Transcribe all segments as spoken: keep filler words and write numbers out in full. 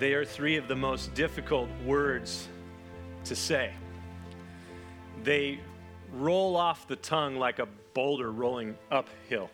They are three of the most difficult words to say. They roll off the tongue like a boulder rolling uphill.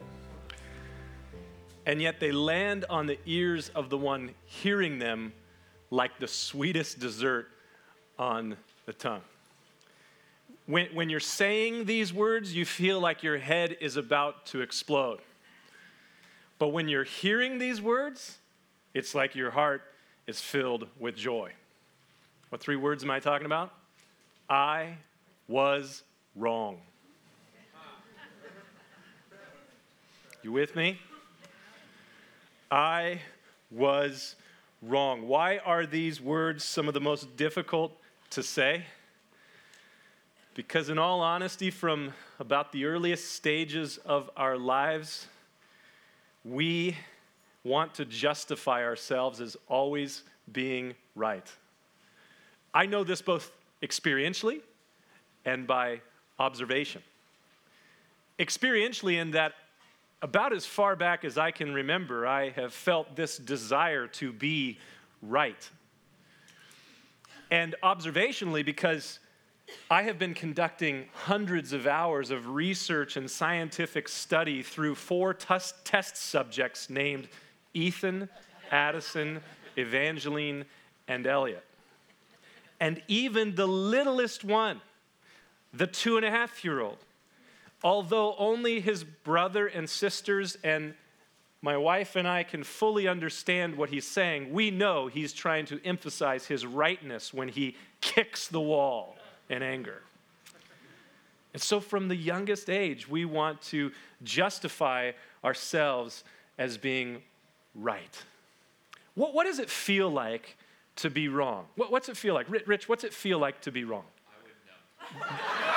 And yet they land on the ears of the one hearing them like the sweetest dessert on the tongue. When, when you're saying these words, you feel like your head is about to explode. But when you're hearing these words, it's like your heart is filled with joy. What three words am I talking about? I was wrong. You with me? I was wrong. Why are these words some of the most difficult to say? Because in all honesty, from about the earliest stages of our lives, we want to justify ourselves as always being right. I know this both experientially and by observation. Experientially in that about as far back as I can remember, I have felt this desire to be right. And observationally, because I have been conducting hundreds of hours of research and scientific study through four tus- test subjects named Ethan, Addison, Evangeline, and Elliot. And even the littlest one, the two and a half year old, although only his brother and sisters and my wife and I can fully understand what he's saying, we know he's trying to emphasize his rightness when he kicks the wall in anger. And so from the youngest age, we want to justify ourselves as being right. What, what does it feel like to be wrong? What, what's it feel like? Rich, what's it feel like to be wrong? I wouldn't know.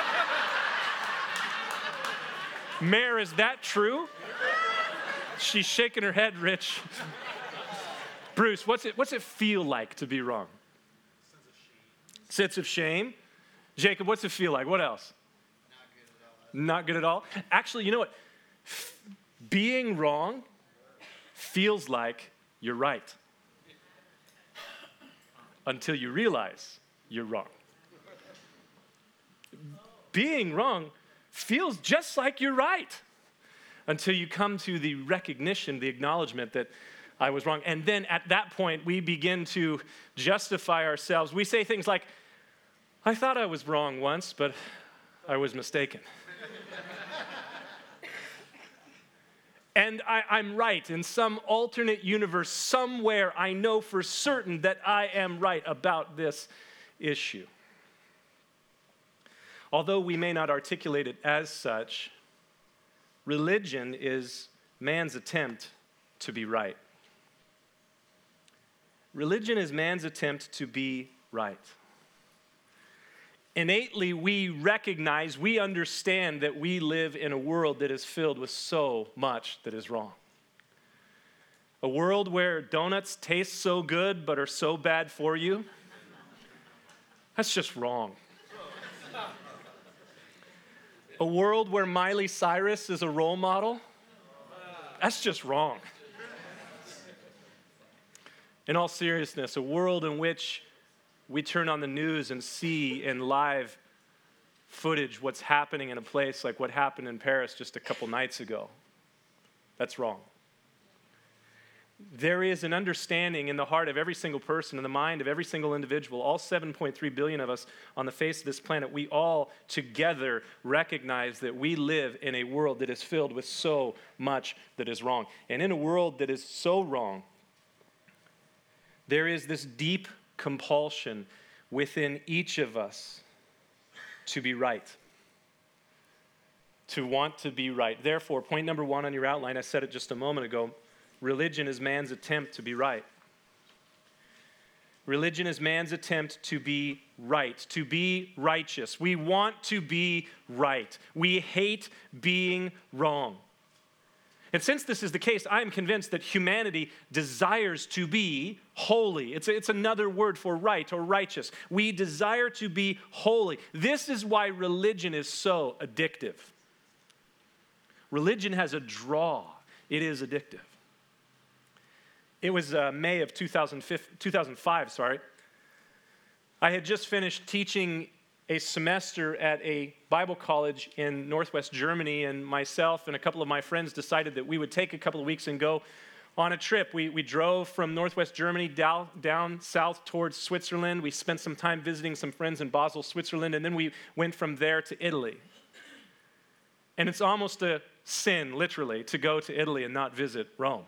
Mayor, is that true? She's shaking her head, Rich. Bruce, what's it, what's it feel like to be wrong? Sense of shame. Sense of shame. Jacob, what's it feel like? What else? Not good at all. Not good at all? Actually, you know what? F- being wrong feels like you're right until you realize you're wrong. Being wrong feels just like you're right until you come to the recognition, the acknowledgement that I was wrong. And then at that point, we begin to justify ourselves. We say things like, I thought I was wrong once, but I was mistaken. And I, I'm right. In some alternate universe, somewhere, I know for certain that I am right about this issue. Although we may not articulate it as such, religion is man's attempt to be right. Religion is man's attempt to be right. Innately, we recognize, we understand that we live in a world that is filled with so much that is wrong. A world where donuts taste so good but are so bad for you. That's just wrong. A world where Miley Cyrus is a role model. That's just wrong. In all seriousness, a world in which we turn on the news and see in live footage what's happening in a place like what happened in Paris just a couple nights ago. That's wrong. There is an understanding in the heart of every single person, in the mind of every single individual, all seven point three billion of us on the face of this planet, we all together recognize that we live in a world that is filled with so much that is wrong. And in a world that is so wrong, there is this deep compulsion within each of us to be right, to want to be right. Therefore, point number one on your outline, I said it just a moment ago, religion is man's attempt to be right. Religion is man's attempt to be right, to be righteous. We want to be right. We hate being wrong. And since this is the case, I am convinced that humanity desires to be holy. It's, it's another word for right or righteous. We desire to be holy. This is why religion is so addictive. Religion has a draw. It is addictive. It was uh, May of two thousand five, sorry. I had just finished teaching a semester at a Bible college in Northwest Germany, and myself and a couple of my friends decided that we would take a couple of weeks and go on a trip. We, we drove from Northwest Germany down, down south towards Switzerland. We spent some time visiting some friends in Basel, Switzerland, and then we went from there to Italy. And it's almost a sin, literally, to go to Italy and not visit Rome.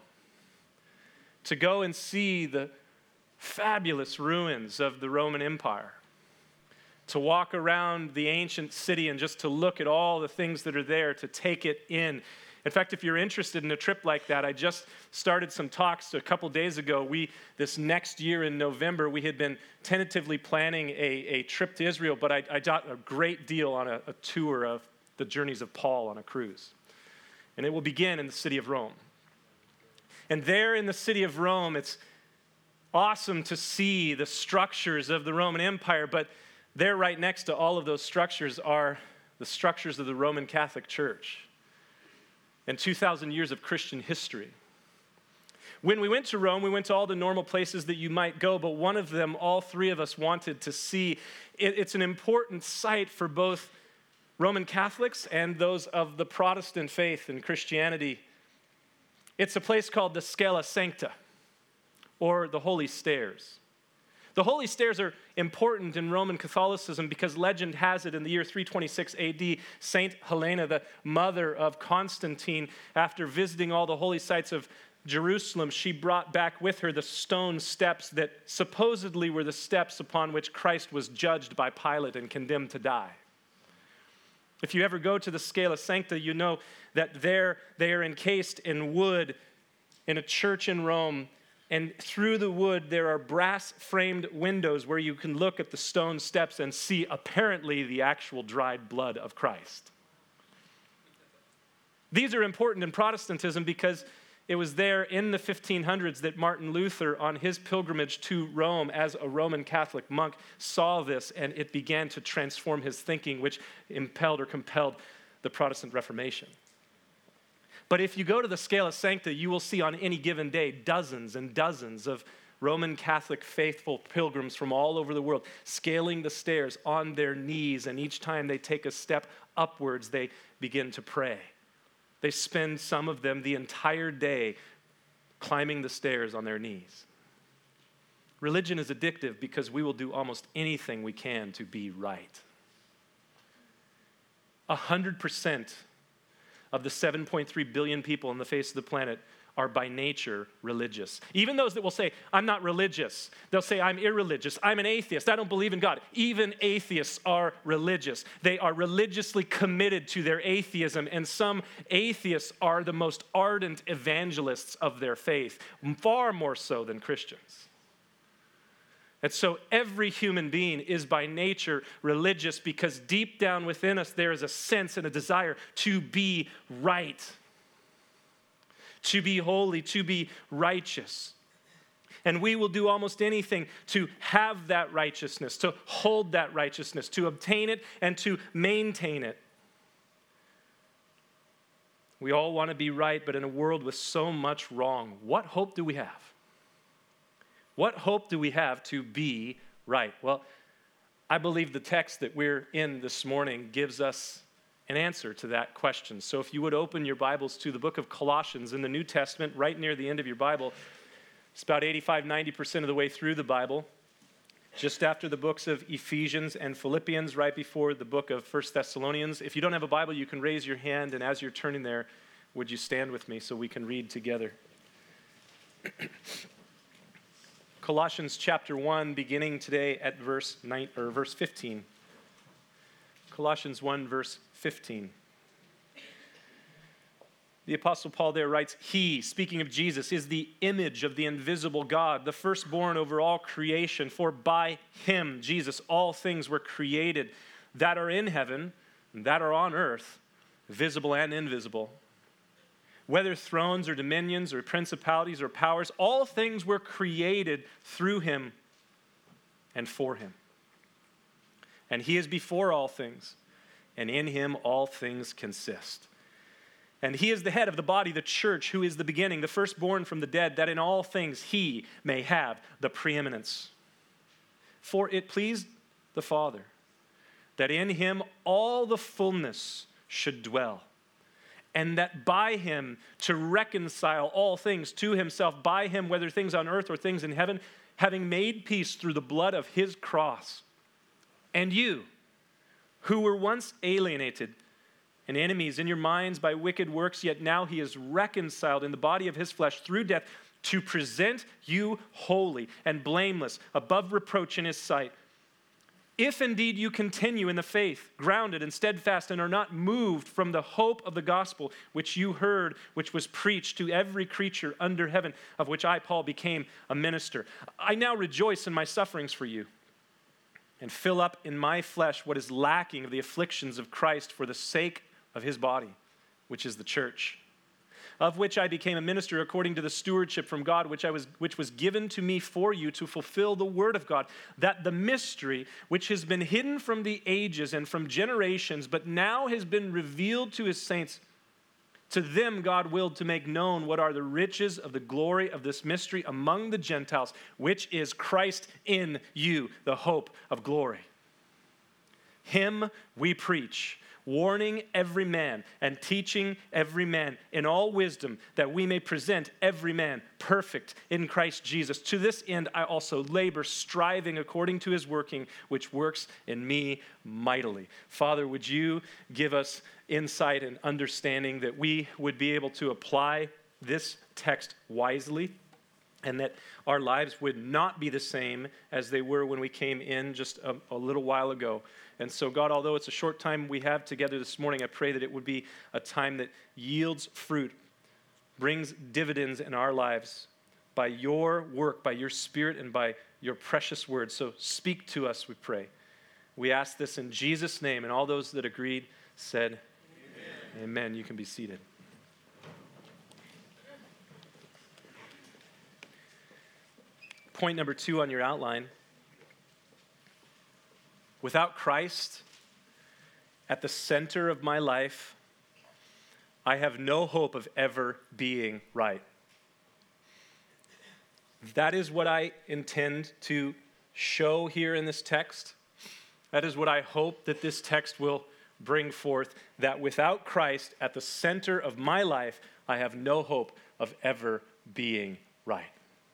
To go and see the fabulous ruins of the Roman Empire. To walk around the ancient city and just to look at all the things that are there, to take it in. In fact, if you're interested in a trip like that, I just started some talks a couple days ago. We, this next year in November, we had been tentatively planning a, a trip to Israel, but I, I got a great deal on a, a tour of the journeys of Paul on a cruise. And it will begin in the city of Rome. And there in the city of Rome, it's awesome to see the structures of the Roman Empire, but there right next to all of those structures are the structures of the Roman Catholic Church and two thousand years of Christian history. When we went to Rome, we went to all the normal places that you might go, but one of them, all three of us wanted to see. It, it's an important site for both Roman Catholics and those of the Protestant faith and Christianity. It's a place called the Scala Sancta, or the Holy Stairs. The Holy Stairs are important in Roman Catholicism because legend has it in the year three twenty-six A D, Saint Helena, the mother of Constantine, after visiting all the holy sites of Jerusalem, she brought back with her the stone steps that supposedly were the steps upon which Christ was judged by Pilate and condemned to die. If you ever go to the Scala Sancta, you know that there they are encased in wood in a church in Rome, and through the wood there are brass-framed windows where you can look at the stone steps and see apparently the actual dried blood of Christ. These are important in Protestantism because it was there in the fifteen hundreds that Martin Luther, on his pilgrimage to Rome as a Roman Catholic monk, saw this, and it began to transform his thinking, which impelled or compelled the Protestant Reformation. But if you go to the Scala Sancta, you will see on any given day dozens and dozens of Roman Catholic faithful pilgrims from all over the world scaling the stairs on their knees, and each time they take a step upwards, they begin to pray. They spend, some of them, the entire day climbing the stairs on their knees. Religion is addictive because we will do almost anything we can to be right. A hundred percent of the seven point three billion people on the face of the planet are by nature religious. Even those that will say, I'm not religious. They'll say, I'm irreligious. I'm an atheist. I don't believe in God. Even atheists are religious. They are religiously committed to their atheism, and some atheists are the most ardent evangelists of their faith, far more so than Christians. And so every human being is by nature religious because deep down within us there is a sense and a desire to be right, to be holy, to be righteous. And we will do almost anything to have that righteousness, to hold that righteousness, to obtain it and to maintain it. We all want to be right, but in a world with so much wrong, what hope do we have? What hope do we have to be right? Well, I believe the text that we're in this morning gives us an answer to that question. So if you would open your Bibles to the book of Colossians in the New Testament, right near the end of your Bible, it's about eighty-five, ninety percent of the way through the Bible, just after the books of Ephesians and Philippians, right before the book of First Thessalonians. If you don't have a Bible, you can raise your hand, and as you're turning there, would you stand with me so we can read together? Colossians chapter one, beginning today at verse nine, or verse fifteen. Colossians one, verse fifteen. The Apostle Paul there writes, He, speaking of Jesus, is the image of the invisible God, the firstborn over all creation. For by Him, Jesus, all things were created that are in heaven and that are on earth, visible and invisible. Whether thrones or dominions or principalities or powers, all things were created through Him and for Him. And He is before all things, and in Him all things consist. And he is the head of the body, the church, who is the beginning, the firstborn from the dead, that in all things he may have the preeminence. For it pleased the Father that in him all the fullness should dwell, and that by him to reconcile all things to himself, by him, whether things on earth or things in heaven, having made peace through the blood of his cross. And you, who were once alienated and enemies in your minds by wicked works, yet now he is reconciled in the body of his flesh through death to present you holy and blameless, above reproach in his sight. If indeed you continue in the faith, grounded and steadfast, and are not moved from the hope of the gospel which you heard, which was preached to every creature under heaven, of which I, Paul, became a minister. I now rejoice in my sufferings for you, and fill up in my flesh what is lacking of the afflictions of Christ for the sake of his body, which is the church, of which I became a minister according to the stewardship from God, which I was, which was given to me for you to fulfill the word of God, that the mystery which has been hidden from the ages and from generations, but now has been revealed to his saints. To them God willed to make known what are the riches of the glory of this mystery among the Gentiles, which is Christ in you, the hope of glory. Him we preach, warning every man and teaching every man in all wisdom, that we may present every man perfect in Christ Jesus. To this end I also labor, striving according to his working, which works in me mightily. Father, would you give us insight and understanding that we would be able to apply this text wisely, and that our lives would not be the same as they were when we came in just a, a little while ago. And so, God, although it's a short time we have together this morning, I pray that it would be a time that yields fruit, brings dividends in our lives by your work, by your Spirit, and by your precious word. So speak to us, we pray. We ask this in Jesus' name, and all those that agreed said, Amen. Amen. You can be seated. Point number two on your outline. Without Christ at the center of my life, I have no hope of ever being right. That is what I intend to show here in this text. That is what I hope that this text will bring forth, that without Christ at the center of my life, I have no hope of ever being right.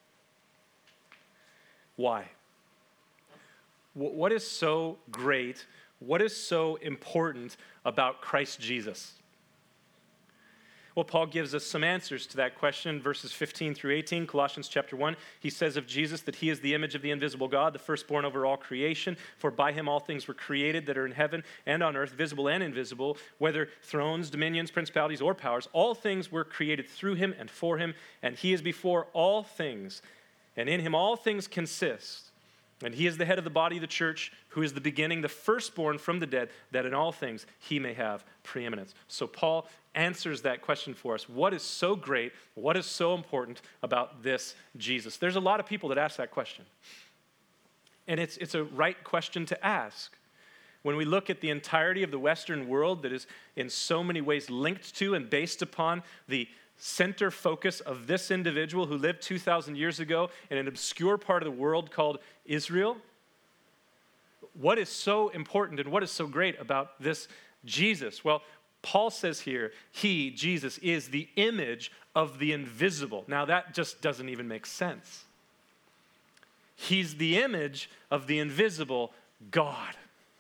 Why? What is so great, what is so important about Christ Jesus? Well, Paul gives us some answers to that question, verses fifteen through eighteen, Colossians chapter one. He says of Jesus that he is the image of the invisible God, the firstborn over all creation. For by him all things were created that are in heaven and on earth, visible and invisible, whether thrones, dominions, principalities, or powers. All things were created through him and for him, and he is before all things, and in him all things consist. And he is the head of the body of the church, who is the beginning, the firstborn from the dead, that in all things he may have preeminence. So Paul answers that question for us. What is so great, what is so important about this Jesus? There's a lot of people that ask that question. And it's, it's a right question to ask. When we look at the entirety of the Western world that is in so many ways linked to and based upon the center focus of this individual who lived two thousand years ago in an obscure part of the world called Israel, what is so important and what is so great about this Jesus? Well, Paul says here, he, Jesus, is the image of the invisible. Now that just doesn't even make sense. He's the image of the invisible God,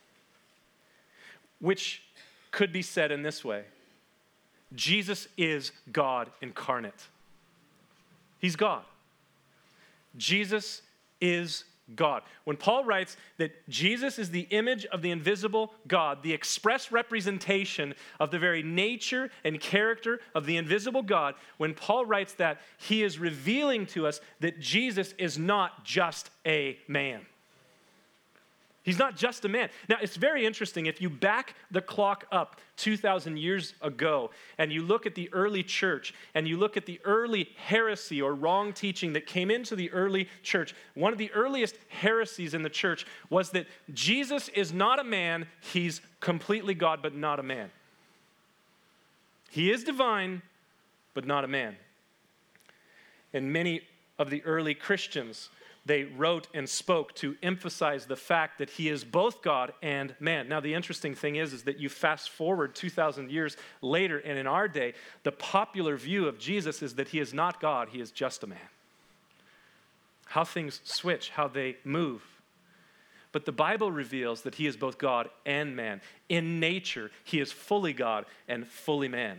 which could be said in this way. Jesus is God incarnate. He's God. Jesus is God. When Paul writes that Jesus is the image of the invisible God, the express representation of the very nature and character of the invisible God, when Paul writes that, he is revealing to us that Jesus is not just a man. He's not just a man. Now, it's very interesting. If you back the clock up two thousand years ago and you look at the early church and you look at the early heresy or wrong teaching that came into the early church, one of the earliest heresies in the church was that Jesus is not a man, he's completely God, but not a man. He is divine, but not a man. And many of the early Christians, they wrote and spoke to emphasize the fact that he is both God and man. Now, the interesting thing is, is that you fast forward two thousand years later, and in our day, the popular view of Jesus is that he is not God, he is just a man. How things switch, how they move. But the Bible reveals that he is both God and man. In nature, he is fully God and fully man.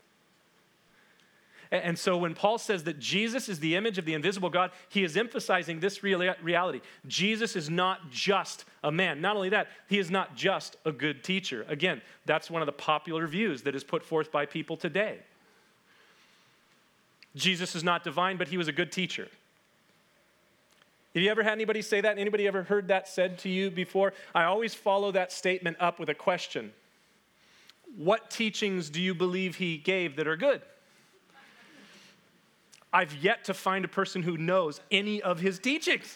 And so when Paul says that Jesus is the image of the invisible God, he is emphasizing this reality. Jesus is not just a man. Not only that, he is not just a good teacher. Again, that's one of the popular views that is put forth by people today. Jesus is not divine, but he was a good teacher. Have you ever had anybody say that? Anybody ever heard that said to you before? I always follow that statement up with a question. What teachings do you believe he gave that are good? I've yet to find a person who knows any of his teachings.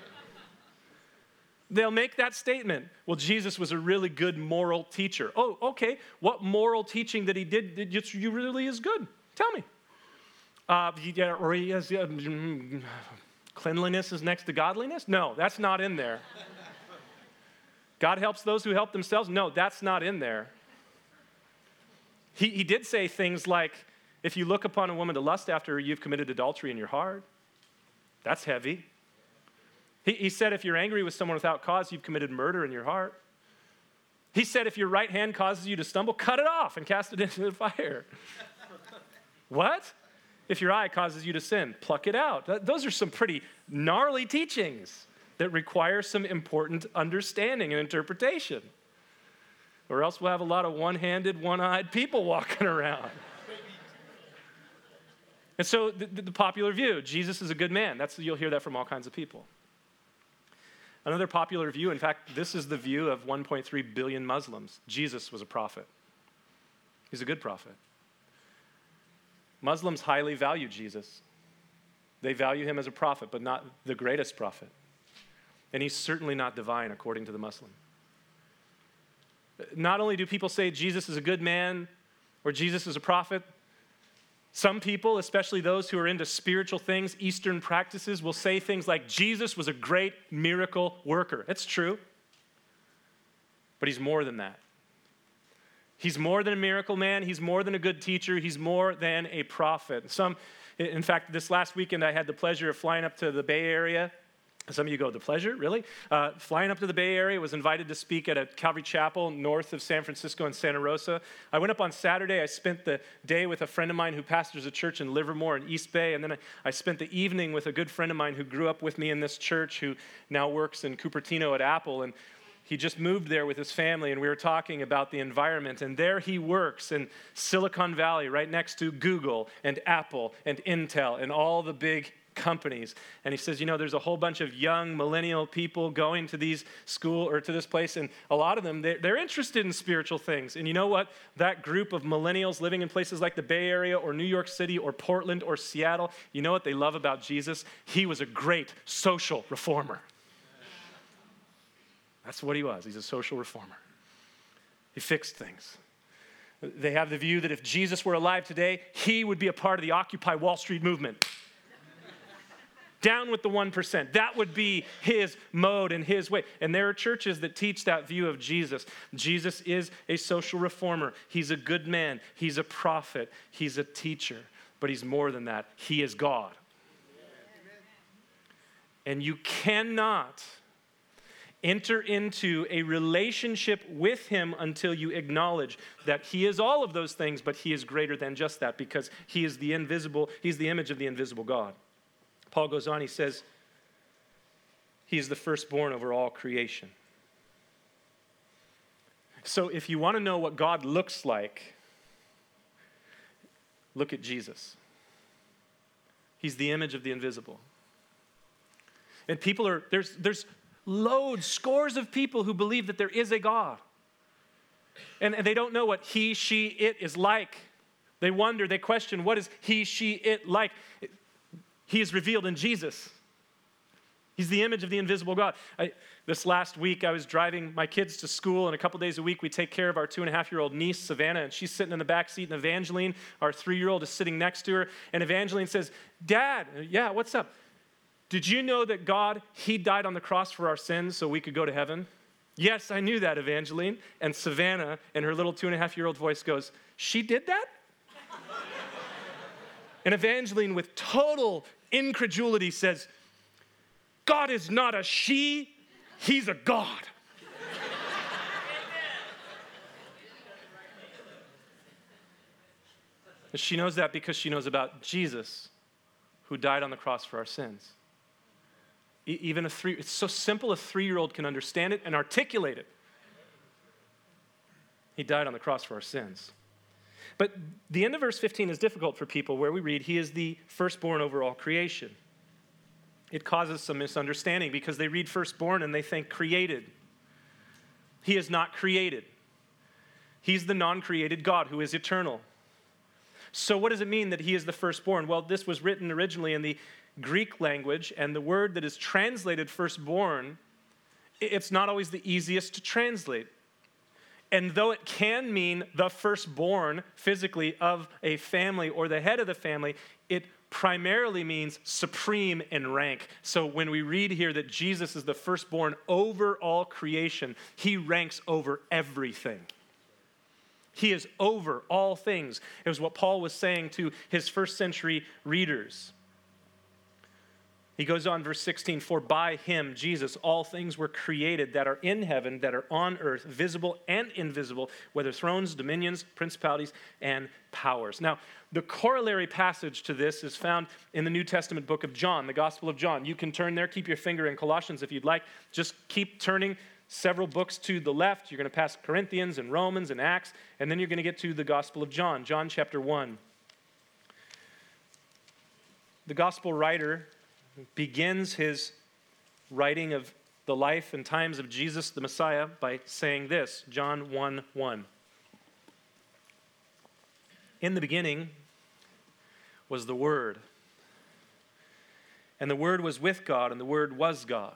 They'll make that statement. Well, Jesus was a really good moral teacher. Oh, okay. What moral teaching that he did that you really is good? Tell me. Uh, yeah, or he has, uh, cleanliness is next to godliness? No, that's not in there. God helps those who help themselves? No, that's not in there. He, he did say things like, if you look upon a woman to lust after her, you've committed adultery in your heart. That's heavy. He, he said if you're angry with someone without cause, you've committed murder in your heart. He said if your right hand causes you to stumble, cut it off and cast it into the fire. What? If your eye causes you to sin, pluck it out. Those are some pretty gnarly teachings that require some important understanding and interpretation. Or else we'll have a lot of one-handed, one-eyed people walking around. And so the, the popular view, Jesus is a good man. That's, you'll hear that from all kinds of people. Another popular view, in fact, this is the view of one point three billion Muslims. Jesus was a prophet. He's a good prophet. Muslims highly value Jesus. They value him as a prophet, but not the greatest prophet. And he's certainly not divine, according to the Muslim. Not only do people say Jesus is a good man or Jesus is a prophet, some people, especially those who are into spiritual things, Eastern practices, will say things like, Jesus was a great miracle worker. It's true. But he's more than that. He's more than a miracle man. He's more than a good teacher. He's more than a prophet. Some, in fact, this last weekend, I had the pleasure of flying up to the Bay Area. Some of you go, the pleasure, really? Uh, flying up to the Bay Area, was invited to speak at a Calvary Chapel north of San Francisco in Santa Rosa. I went up on Saturday. I spent the day with a friend of mine who pastors a church in Livermore in East Bay, and then I, I spent the evening with a good friend of mine who grew up with me in this church, who now works in Cupertino at Apple, and he just moved there with his family, and we were talking about the environment, and there he works in Silicon Valley, right next to Google and Apple and Intel and all the big companies. And he says, you know, there's a whole bunch of young millennial people going to these school or to this place, and a lot of them, they're, they're interested in spiritual things. And you know what? That group of millennials living in places like the Bay Area or New York City or Portland or Seattle, you know what they love about Jesus? He was a great social reformer. That's what he was. He's a social reformer. He fixed things. They have the view that if Jesus were alive today, he would be a part of the Occupy Wall Street movement. Down with the one percent. That would be his mode and his way. And there are churches that teach that view of Jesus. Jesus is a social reformer. He's a good man. He's a prophet. He's a teacher. But he's more than that. He is God. And you cannot enter into a relationship with him until you acknowledge that he is all of those things, but he is greater than just that, because he is the invisible, he's the image of the invisible God. Paul goes on, he says, he is the firstborn over all creation. So if you want to know what God looks like, look at Jesus. He's the image of the invisible. And people are, there's, there's loads, scores of people who believe that there is a God. And, and they don't know what he, she, it is like. They wonder, they question, what is he, she, it like? He is revealed in Jesus. He's the image of the invisible God. I, this last week, I was driving my kids to school, and a couple days a week, we take care of our two-and-a-half-year-old niece, Savannah, and she's sitting in the back seat, and Evangeline, our three-year-old, is sitting next to her, and Evangeline says, Dad, yeah, what's up? Did you know that God, he died on the cross for our sins so we could go to heaven? Yes, I knew that, Evangeline. And Savannah, in her little two-and-a-half-year-old voice, goes, she did that? And Evangeline, with total incredulity, says, God is not a she, he's a God. And she knows that because she knows about Jesus, who died on the cross for our sins. E- even a three, it's so simple a three-year-old can understand it and articulate it. He died on the cross for our sins. But the end of verse fifteen is difficult for people where we read, he is the firstborn over all creation. It causes some misunderstanding because they read firstborn and they think created. He is not created. He's the non-created God who is eternal. So what does it mean that he is the firstborn? Well, this was written originally in the Greek language, and the word that is translated firstborn, it's not always the easiest to translate. And though it can mean the firstborn physically of a family or the head of the family, it primarily means supreme in rank. So when we read here that Jesus is the firstborn over all creation, he ranks over everything. He is over all things. It was what Paul was saying to his first century readers. He goes on, verse sixteen, for by him, Jesus, all things were created that are in heaven, that are on earth, visible and invisible, whether thrones, dominions, principalities, and powers. Now, the corollary passage to this is found in the New Testament book of John, the Gospel of John. You can turn there, keep your finger in Colossians if you'd like. Just keep turning several books to the left. You're going to pass Corinthians and Romans and Acts, and then you're going to get to the Gospel of John, John chapter one. The Gospel writer begins his writing of the life and times of Jesus the Messiah by saying this, John one one. In the beginning was the Word, and the Word was with God, and the Word was God.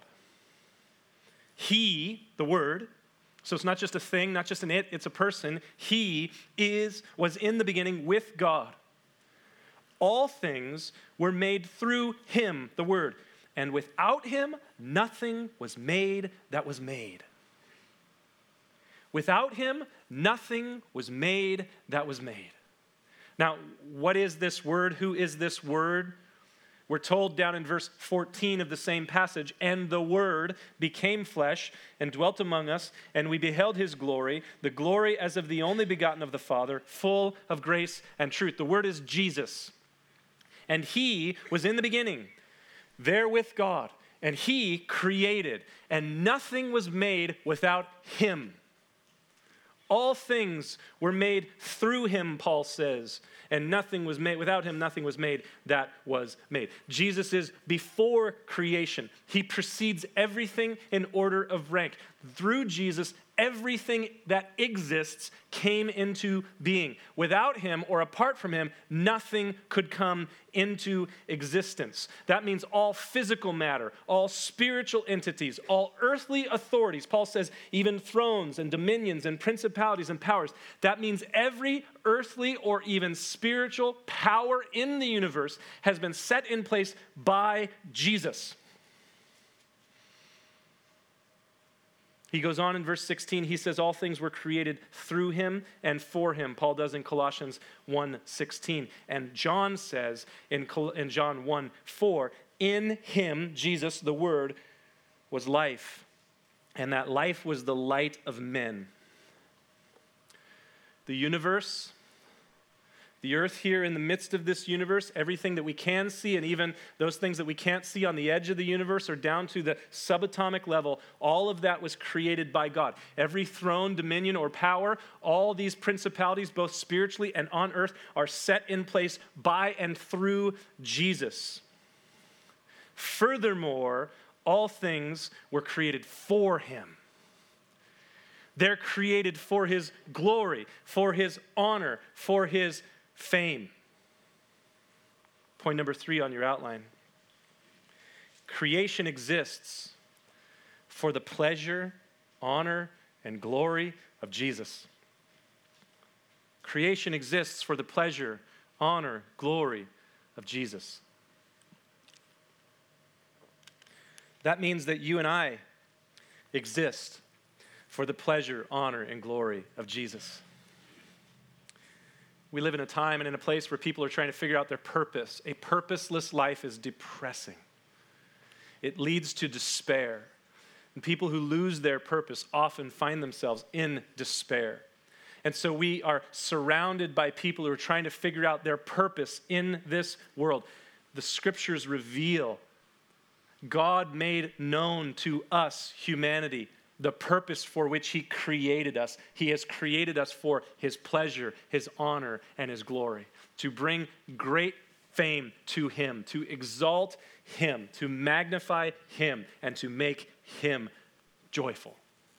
He, the Word, so it's not just a thing, not just an it, it's a person. He is, was in the beginning with God. All things were made through him, the Word. And without him, nothing was made that was made. Without him, nothing was made that was made. Now, what is this Word? Who is this Word? We're told down in verse fourteen of the same passage, and the Word became flesh and dwelt among us, and we beheld his glory, the glory as of the only begotten of the Father, full of grace and truth. The Word is Jesus. And he was in the beginning, there with God, and he created, and nothing was made without him. All things were made through him, Paul says, and nothing was made, without him, nothing was made that was made. Jesus is before creation. He precedes everything in order of rank. Through Jesus, everything that exists came into being. Without him or apart from him, nothing could come into existence. That means all physical matter, all spiritual entities, all earthly authorities. Paul says even thrones and dominions and principalities and powers. That means every earthly or even spiritual power in the universe has been set in place by Jesus. He goes on in verse sixteen, he says all things were created through him and for him. Paul does in Colossians one sixteen. And John says in, in John one four, in him, Jesus, the Word, was life, and that life was the light of men. The universe, the earth here in the midst of this universe, everything that we can see and even those things that we can't see on the edge of the universe or down to the subatomic level, all of that was created by God. Every throne, dominion, or power, all these principalities, both spiritually and on earth, are set in place by and through Jesus. Furthermore, all things were created for him. They're created for his glory, for his honor, for his fame. Point number three on your outline. Creation exists for the pleasure, honor, and glory of Jesus. Creation exists for the pleasure, honor, glory of Jesus. That means that you and I exist for the pleasure, honor, and glory of Jesus. We live in a time and in a place where people are trying to figure out their purpose. A purposeless life is depressing. It leads to despair. And people who lose their purpose often find themselves in despair. And so we are surrounded by people who are trying to figure out their purpose in this world. The scriptures reveal God made known to us, humanity, the purpose for which he created us. He has created us for his pleasure, his honor, and his glory, to bring great fame to him, to exalt him, to magnify him, and to make him joyful.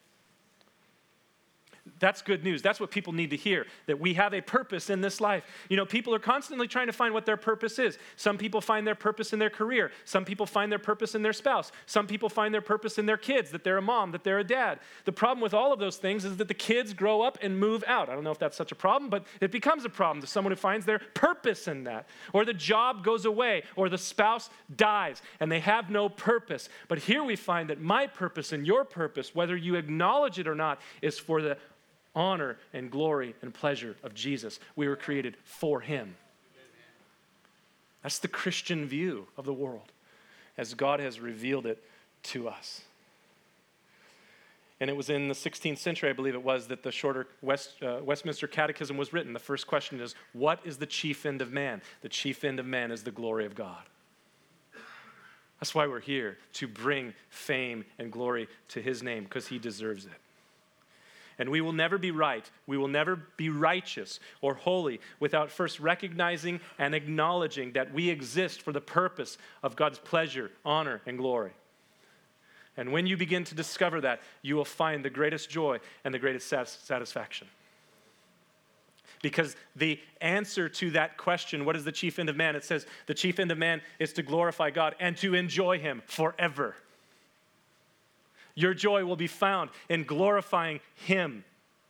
That's good news. That's what people need to hear, that we have a purpose in this life. You know, people are constantly trying to find what their purpose is. Some people find their purpose in their career. Some people find their purpose in their spouse. Some people find their purpose in their kids, that they're a mom, that they're a dad. The problem with all of those things is that the kids grow up and move out. I don't know if that's such a problem, but it becomes a problem to someone who finds their purpose in that. Or the job goes away, or the spouse dies, and they have no purpose. But here we find that my purpose and your purpose, whether you acknowledge it or not, is for the honor and glory and pleasure of Jesus. We were created for him. That's the Christian view of the world as God has revealed it to us. And it was in the sixteenth century, I believe it was, that the shorter West, uh, Westminster Catechism was written. The first question is, what is the chief end of man? The chief end of man is the glory of God. That's why we're here, to bring fame and glory to his name, because he deserves it. And we will never be right, we will never be righteous or holy without first recognizing and acknowledging that we exist for the purpose of God's pleasure, honor, and glory. And when you begin to discover that, you will find the greatest joy and the greatest satisfaction. Because the answer to that question, what is the chief end of man? It says the chief end of man is to glorify God and to enjoy him forever. Your joy will be found in glorifying him.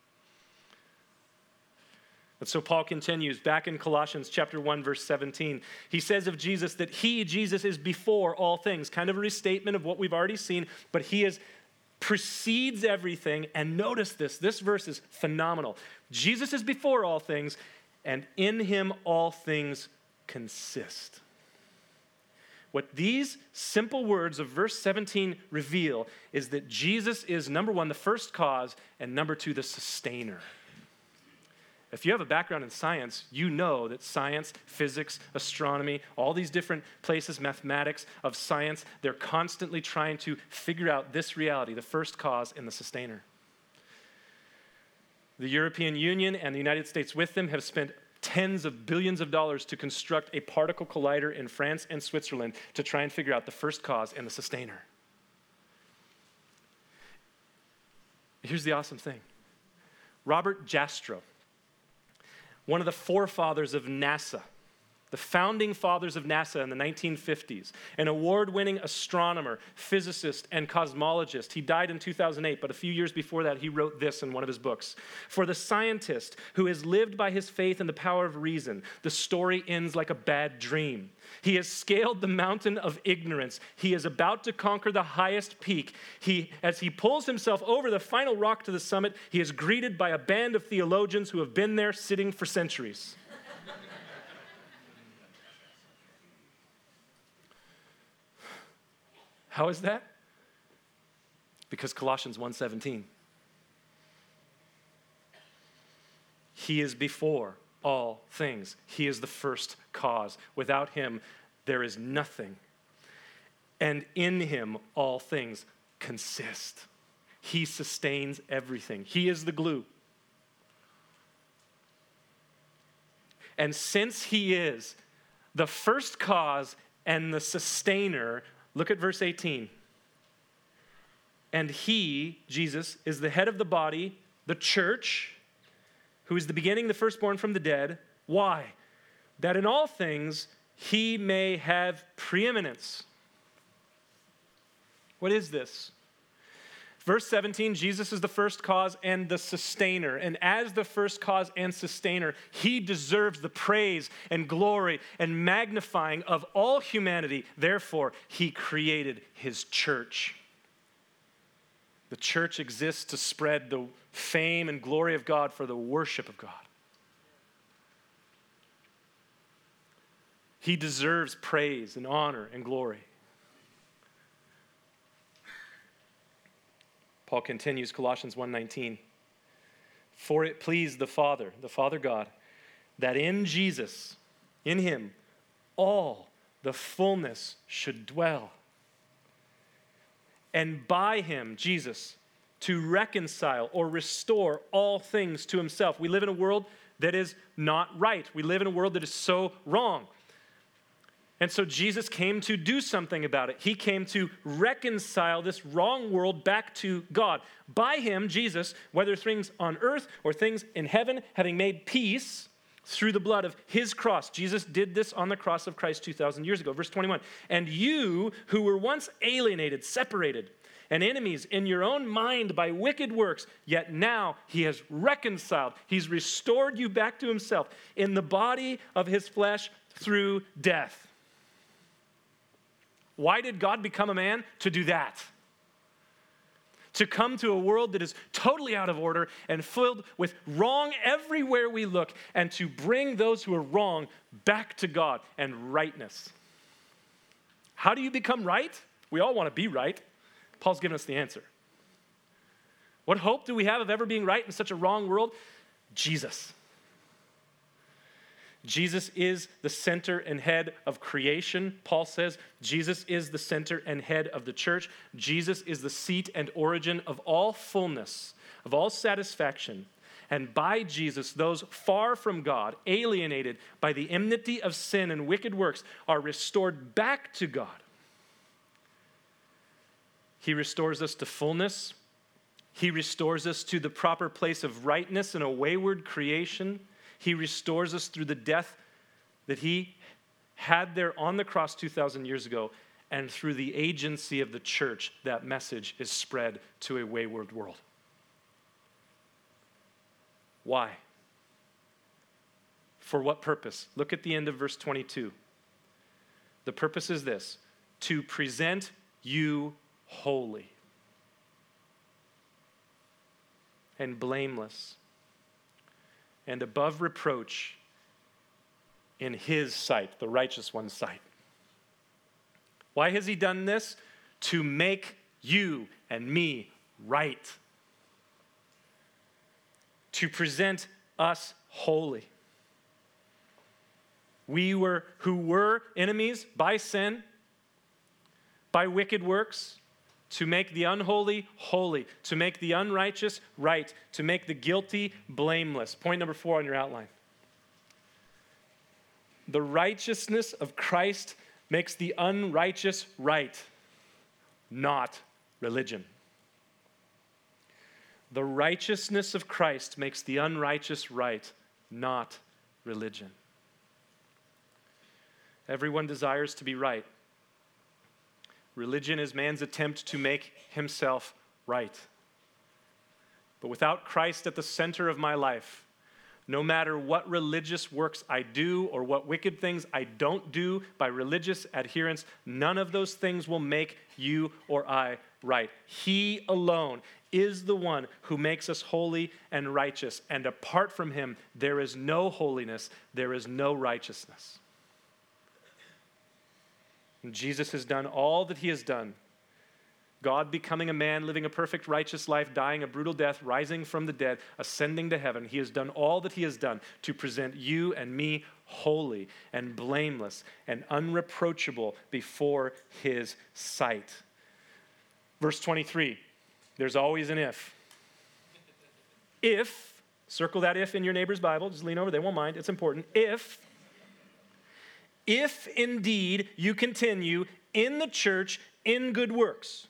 And so Paul continues back in Colossians chapter one, verse seventeen. He says of Jesus that he, Jesus, is before all things. Kind of a restatement of what we've already seen, but he is precedes everything. And notice this, this verse is phenomenal. Jesus is before all things, and in him all things consist. What these simple words of verse seventeen reveal is that Jesus is, number one, the first cause, and number two, the sustainer. If you have a background in science, you know that science, physics, astronomy, all these different places, mathematics of science, they're constantly trying to figure out this reality, the first cause and the sustainer. The European Union and the United States with them have spent tens of billions of dollars to construct a particle collider in France and Switzerland to try and figure out the first cause and the sustainer. Here's the awesome thing. Robert Jastrow, one of the forefathers of NASA, the founding fathers of NASA in the nineteen fifties, an award-winning astronomer, physicist, and cosmologist. He died in two thousand eight, but a few years before that, he wrote this in one of his books. For the scientist who has lived by his faith in the power of reason, the story ends like a bad dream. He has scaled the mountain of ignorance. He is about to conquer the highest peak. He, as he pulls himself over the final rock to the summit, he is greeted by a band of theologians who have been there sitting for centuries. How is that? Because Colossians one seventeen. He is before all things. He is the first cause. Without him, there is nothing. And in him, all things consist. He sustains everything. He is the glue. And since he is the first cause and the sustainer, look at verse eighteen. And he, Jesus, is the head of the body, the church, who is the beginning, the firstborn from the dead. Why? That in all things he may have preeminence. What is this? Verse seventeen, Jesus is the first cause and the sustainer. And as the first cause and sustainer, he deserves the praise and glory and magnifying of all humanity. Therefore, he created his church. The church exists to spread the fame and glory of God for the worship of God. He deserves praise and honor and glory. Paul continues, Colossians one nineteen. For it pleased the Father, the Father God, that in Jesus, in him, all the fullness should dwell. And by him, Jesus, to reconcile or restore all things to himself. We live in a world that is not right. We live in a world that is so wrong. And so Jesus came to do something about it. He came to reconcile this wrong world back to God. By him, Jesus, whether things on earth or things in heaven, having made peace through the blood of his cross. Jesus did this on the cross of Christ two thousand years ago. Verse twenty-one, and you who were once alienated, separated, and enemies in your own mind by wicked works, yet now he has reconciled. He's restored you back to himself in the body of his flesh through death. Why did God become a man? To do that. To come to a world that is totally out of order and filled with wrong everywhere we look, and to bring those who are wrong back to God and rightness. How do you become right? We all want to be right. Paul's given us the answer. What hope do we have of ever being right in such a wrong world? Jesus. Jesus is the center and head of creation, Paul says. Jesus is the center and head of the church. Jesus is the seat and origin of all fullness, of all satisfaction. And by Jesus, those far from God, alienated by the enmity of sin and wicked works, are restored back to God. He restores us to fullness. He restores us to the proper place of rightness in a wayward creation. He restores us through the death that he had there on the cross two thousand years ago, and through the agency of the church, that message is spread to a wayward world. Why? For what purpose? Look at the end of verse twenty-two. The purpose is this: to present you holy and blameless and above reproach in his sight, the righteous one's sight. Why has he done this? To make you and me right. To present us holy. We were who were enemies by sin, by wicked works, to make the unholy holy, to make the unrighteous right, to make the guilty blameless. Point number four on your outline. The righteousness of Christ makes the unrighteous right, not religion. The righteousness of Christ makes the unrighteous right, not religion. Everyone desires to be right. Religion is man's attempt to make himself right. But without Christ at the center of my life, no matter what religious works I do or what wicked things I don't do by religious adherence, none of those things will make you or I right. He alone is the one who makes us holy and righteous. And apart from him, there is no holiness, there is no righteousness. And Jesus has done all that he has done. God becoming a man, living a perfect, righteous life, dying a brutal death, rising from the dead, ascending to heaven. He has done all that he has done to present you and me holy and blameless and unreproachable before his sight. Verse twenty-three, there's always an if. If, circle that if in your neighbor's Bible, just lean over, they won't mind, it's important. If, if indeed you continue in the church in good works.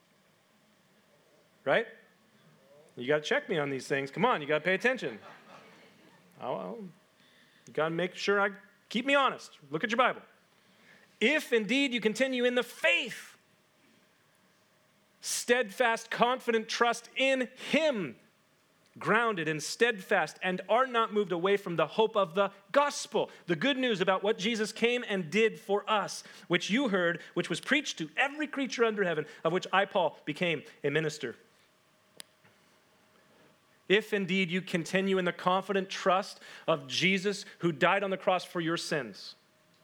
Right? You got to check me on these things. Come on, you got to pay attention. Oh, well, you got to make sure I keep me honest. Look at your Bible. If indeed you continue in the faith steadfast, confident trust in him, grounded and steadfast, and are not moved away from the hope of the gospel, the good news about what Jesus came and did for us, which you heard, which was preached to every creature under heaven, of which I, Paul, became a minister. If indeed you continue in the confident trust of Jesus who died on the cross for your sins,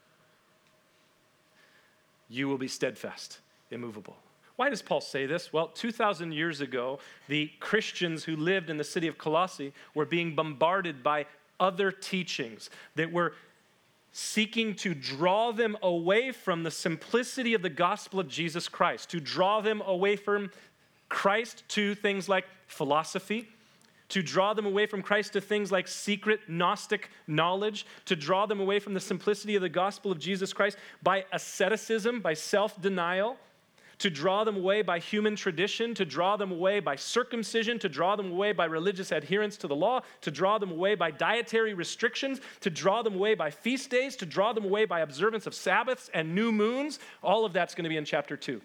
you will be steadfast, immovable. Why does Paul say this? Well, two thousand years ago, the Christians who lived in the city of Colossae were being bombarded by other teachings that were seeking to draw them away from the simplicity of the gospel of Jesus Christ, to draw them away from Christ to things like philosophy, to draw them away from Christ to things like secret Gnostic knowledge, to draw them away from the simplicity of the gospel of Jesus Christ by asceticism, by self-denial, to draw them away by human tradition, to draw them away by circumcision, to draw them away by religious adherence to the law, to draw them away by dietary restrictions, to draw them away by feast days, to draw them away by observance of Sabbaths and new moons. All of that's going to be in chapter two.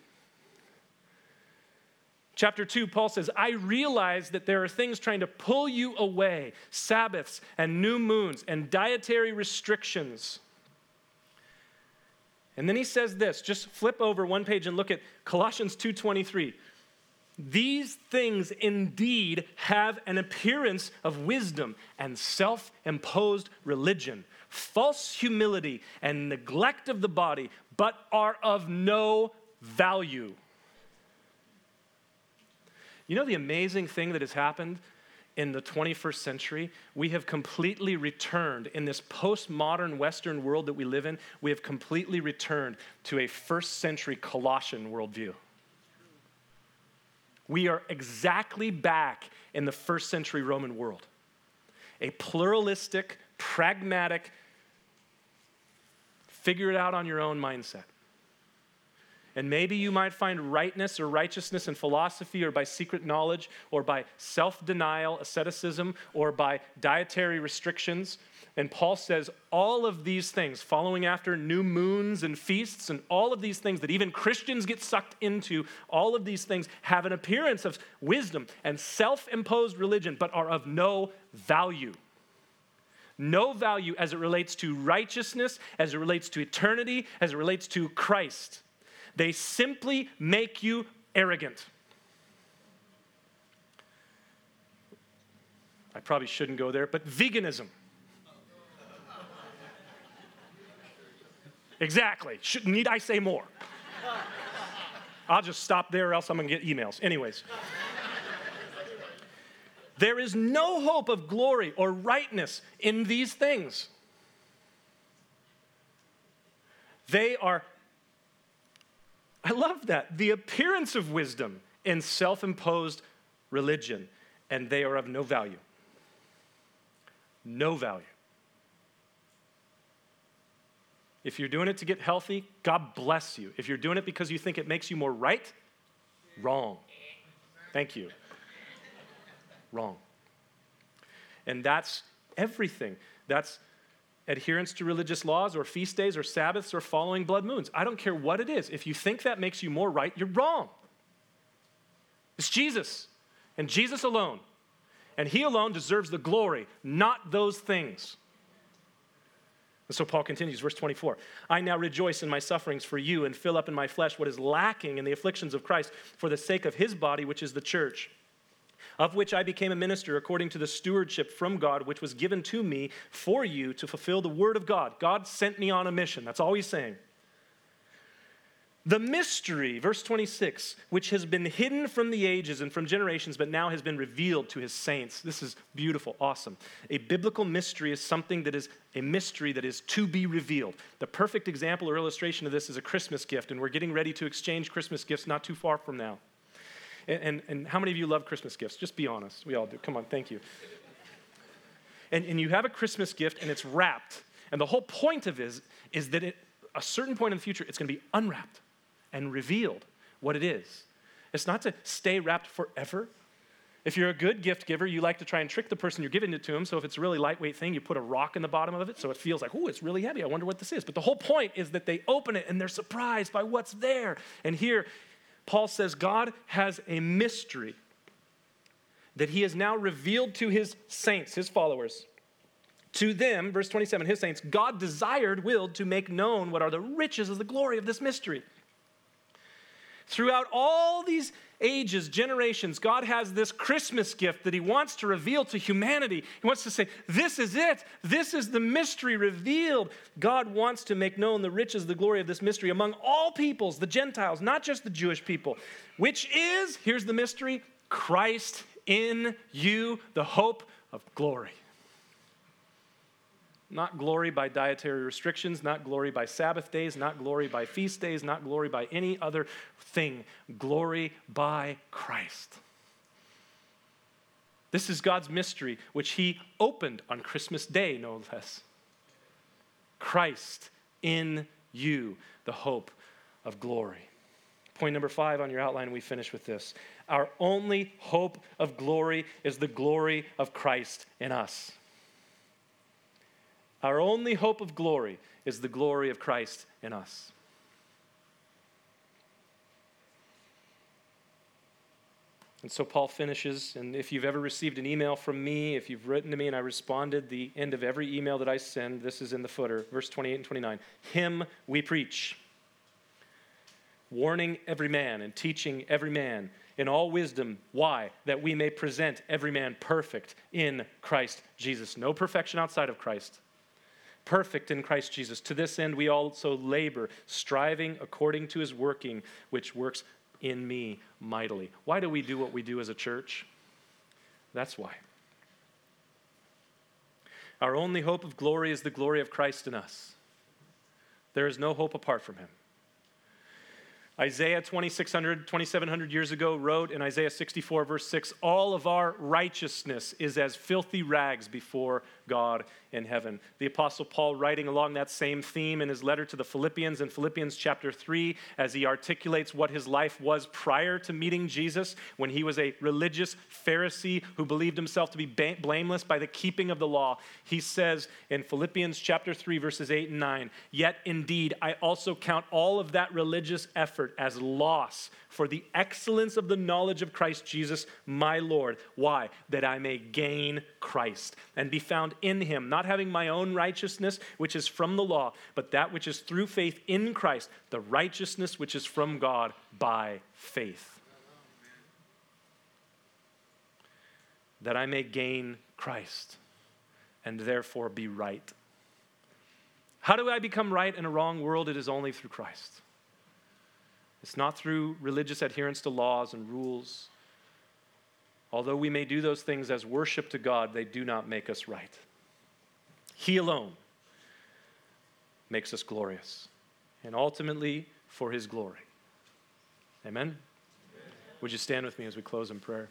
Chapter two, Paul says, I realize that there are things trying to pull you away, Sabbaths and new moons and dietary restrictions. And then he says this, just flip over one page and look at Colossians two twenty-three. These things indeed have an appearance of wisdom and self-imposed religion, false humility and neglect of the body, but are of no value. You know the amazing thing that has happened in the twenty-first century? We have completely returned, in this postmodern Western world that we live in, we have completely returned to a first century Colossian worldview. We are exactly back in the first century Roman world. A pluralistic, pragmatic, figure it out on your own mindset. And maybe you might find rightness or righteousness in philosophy or by secret knowledge or by self-denial, asceticism, or by dietary restrictions. And Paul says all of these things, following after new moons and feasts and all of these things that even Christians get sucked into, all of these things have an appearance of wisdom and self-imposed religion, but are of no value. No value as it relates to righteousness, as it relates to eternity, as it relates to Christ. They simply make you arrogant. I probably shouldn't go there, but veganism. Exactly. Should, need I say more? I'll just stop there or else I'm going to get emails. Anyways. There is no hope of glory or rightness in these things. They are, I love that, the appearance of wisdom in self-imposed religion, and they are of no value. No value. If you're doing it to get healthy, God bless you. If you're doing it because you think it makes you more right, wrong. Thank you. Wrong. And that's everything. That's adherence to religious laws or feast days or Sabbaths or following blood moons. I don't care what it is. If you think that makes you more right, you're wrong. It's Jesus and Jesus alone. And he alone deserves the glory, not those things. And so Paul continues, verse twenty-four. I now rejoice in my sufferings for you and fill up in my flesh what is lacking in the afflictions of Christ for the sake of his body, which is the church, of which I became a minister according to the stewardship from God, which was given to me for you to fulfill the word of God. God sent me on a mission. That's all he's saying. The mystery, verse twenty-six, which has been hidden from the ages and from generations, but now has been revealed to his saints. This is beautiful, awesome. A biblical mystery is something that is a mystery that is to be revealed. The perfect example or illustration of this is a Christmas gift, and we're getting ready to exchange Christmas gifts not too far from now. And, and, and how many of you love Christmas gifts? Just be honest. We all do. Come on, thank you. And, and you have a Christmas gift, and it's wrapped. And the whole point of it is, is that at a certain point in the future, it's going to be unwrapped and revealed what it is. It's not to stay wrapped forever. If you're a good gift giver, you like to try and trick the person you're giving it to them. So if it's a really lightweight thing, you put a rock in the bottom of it so it feels like, oh, it's really heavy. I wonder what this is. But the whole point is that they open it and they're surprised by what's there. And here, Paul says God has a mystery that he has now revealed to his saints, his followers. To them, verse twenty-seven, his saints, God desired, willed to make known what are the riches of the glory of this mystery. Throughout all these ages, generations, God has this Christmas gift that he wants to reveal to humanity. He wants to say, this is it. This is the mystery revealed. God wants to make known the riches, the glory of this mystery among all peoples, the Gentiles, not just the Jewish people, which is, here's the mystery, Christ in you, the hope of glory. Not glory by dietary restrictions, not glory by Sabbath days, not glory by feast days, not glory by any other thing. Glory by Christ. This is God's mystery, which he opened on Christmas Day, no less. Christ in you, the hope of glory. Point number five on your outline, we finish with this. Our only hope of glory is the glory of Christ in us. Our only hope of glory is the glory of Christ in us. And so Paul finishes, and if you've ever received an email from me, if you've written to me and I responded, the end of every email that I send, this is in the footer, verse twenty-eight and twenty-nine. Him we preach, warning every man and teaching every man in all wisdom. Why? That we may present every man perfect in Christ Jesus. No perfection outside of Christ. Perfect in Christ Jesus. To this end we also labor, striving according to his working, which works in me mightily. Why do we do what we do as a church? That's why. Our only hope of glory is the glory of Christ in us. There is no hope apart from him. Isaiah twenty-six hundred, twenty-seven hundred years ago wrote in Isaiah sixty-four verse six, all of our righteousness is as filthy rags before God in heaven. The Apostle Paul, writing along that same theme in his letter to the Philippians in Philippians chapter three, as he articulates what his life was prior to meeting Jesus, when he was a religious Pharisee who believed himself to be ba- blameless by the keeping of the law, he says in Philippians chapter three verses eight and nine, yet indeed I also count all of that religious effort as loss for the excellence of the knowledge of Christ Jesus, my Lord. Why? That I may gain Christ and be found in him, not having my own righteousness, which is from the law, but that which is through faith in Christ, the righteousness which is from God by faith. That I may gain Christ and therefore be right. How do I become right in a wrong world? It is only through Christ. It's not through religious adherence to laws and rules. Although we may do those things as worship to God, they do not make us right. He alone makes us glorious, and ultimately for his glory. Amen? Amen. Would you stand with me as we close in prayer?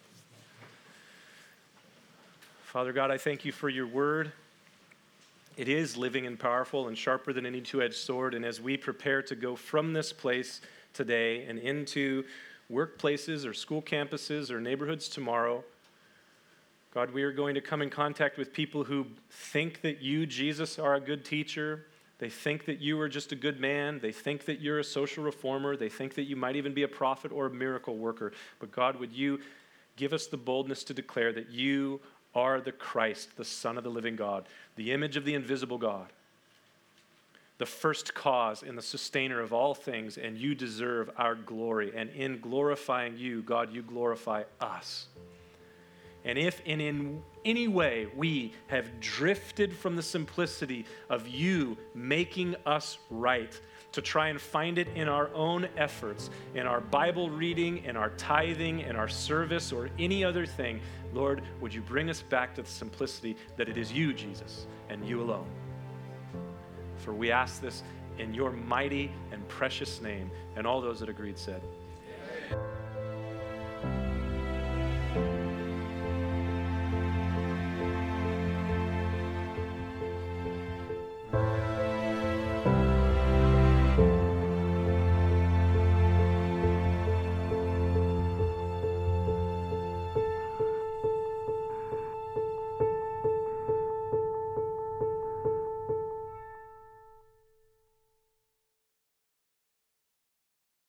Father God, I thank you for your word. It is living and powerful and sharper than any two-edged sword, and as we prepare to go from this place today and into workplaces or school campuses or neighborhoods tomorrow, God, we are going to come in contact with people who think that you, Jesus, are a good teacher. They think that you are just a good man. They think that you're a social reformer. They think that you might even be a prophet or a miracle worker. But God, would you give us the boldness to declare that you are the Christ, the Son of the living God, the image of the invisible God, the first cause and the sustainer of all things, and you deserve our glory. And in glorifying you, God, you glorify us. And if in, in any way we have drifted from the simplicity of you making us right, to try and find it in our own efforts, in our Bible reading, in our tithing, in our service, or any other thing, Lord, would you bring us back to the simplicity that it is you, Jesus, and you alone. For we ask this in your mighty and precious name, and all those that agreed said,